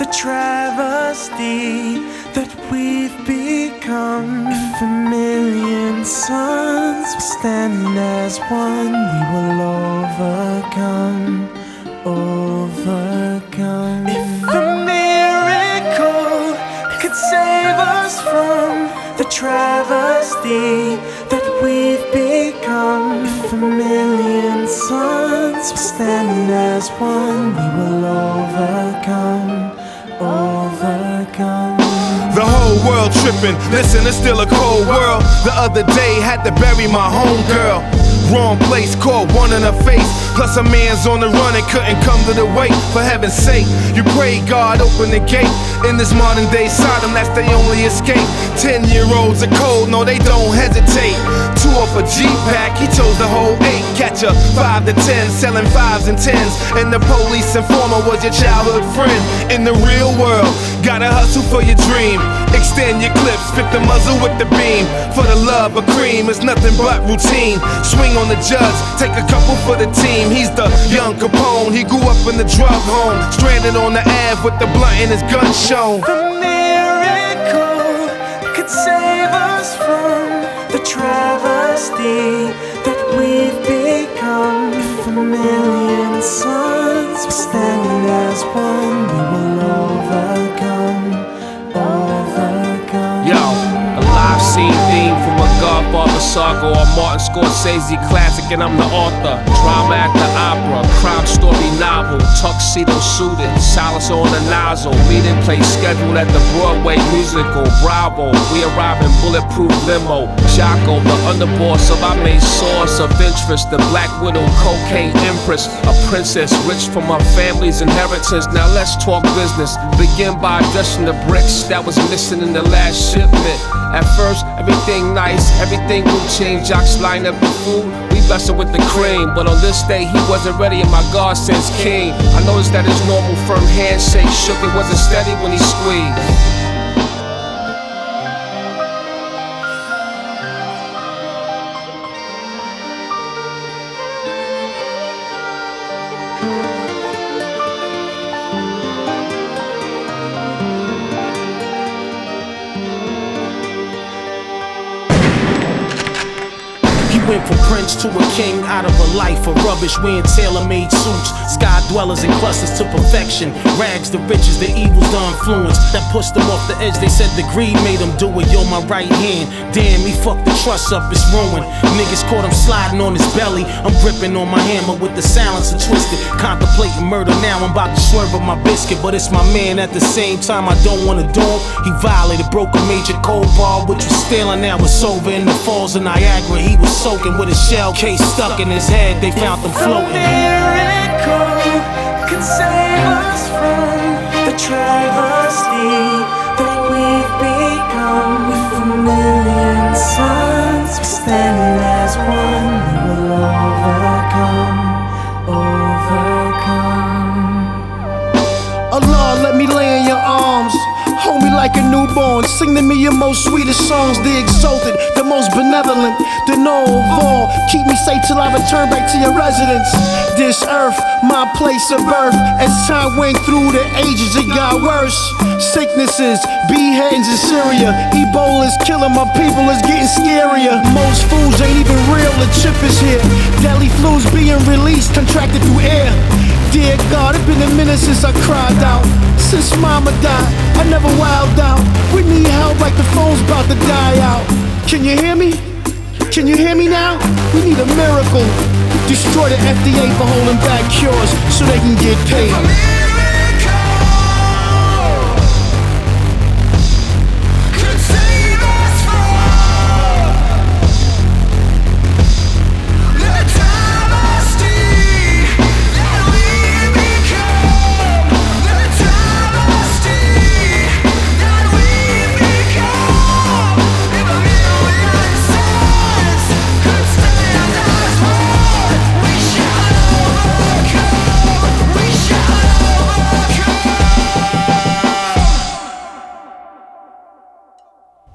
travesty that we've become. If a million suns stand as one, we will overcome, overcome. If a miracle could save us from the travesty that we've become. If a million suns stand as one, we will overcome, overcome. The whole world tripping, listen, it's still a cold world. The other day had to bury my homegirl. Wrong place, caught one in the face. Plus a man's on the run and couldn't come to the wake. For heaven's sake, you pray God open the gate. In this modern day Sodom, that's their only escape. 10-year-olds are cold, no they don't hesitate. 2 off a G-Pack, he chose the whole 8. Catch a 5 to 10, selling 5s and 10s. And the police informer was your childhood friend. In the real world, gotta hustle for your dream. Extend your clips, fit the muzzle with the beam. For the love of cream, it's nothing but routine. Swing on the judge, take a couple for the team. He's the young Capone, he grew up in the drug home. Stranded on the Ave with the blunt in his gun shown. The miracle could save us from the travesty that we've become. If a million suns stand as one, we will overcome, overcome. Yo, a live scene theme from a Godfather saga or Martin Scorsese classic, and I'm the author. Drama at the opera, crime story novel, tuxedo suited, silence on the nozzle. Meeting place scheduled at the Broadway musical. Bravo, we arrive in bulletproof limo. Jocko, the underboss of our main source of interest. The Black Widow, cocaine empress, a princess rich from her family's inheritance. Now let's talk business. Begin by addressing the bricks that was missing in the last shipment. At first, everything nice, everything routine. Jocks line up the food, we blessed with the cream. But on this day, he wasn't ready, and my God sense king. I noticed that his normal firm handshake shook, it wasn't steady when he squeezed. Went from prince to a king, out of a life of rubbish, wearing tailor-made suits. Sky dwellers and clusters to perfection. Rags the riches, the evils, the influence that pushed them off the edge. They said the greed made them do it. You're my right hand. Damn, he fucked the trust up, it's ruined. Niggas caught him sliding on his belly. I'm gripping on my hammer with the silencer twisted. Contemplating murder now, I'm about to swerve on my biscuit. But it's my man at the same time, I don't wanna do him. He violated, broke a major code bar, which was stealing. Now it's over in the falls of Niagara. He was soaking with a shell case stuck in his head. They found them floating. A miracle could save us from the travesty that we've become. With a million suns standing as one, we will overcome, overcome. Allah, let me lay in your arms. Hold me like a newborn. Sing to me your most sweetest songs. The exalted, the most benevolent, the know of all. Keep me safe till I return back to your residence. This earth, my place of birth. As time went through the ages, it got worse. Sicknesses, beheadings in Syria. Ebola's killing my people, it's getting scarier. Most fools ain't even real, the chip is here. Deadly flu's being released, contracted through air. Dear God, it's been a minute since I cried out. Since mama died, I never wilded out. We need help like the phone's about to die out. Can you hear me? Can you hear me now? We need a miracle. Destroy the FDA for holding back cures so they can get paid.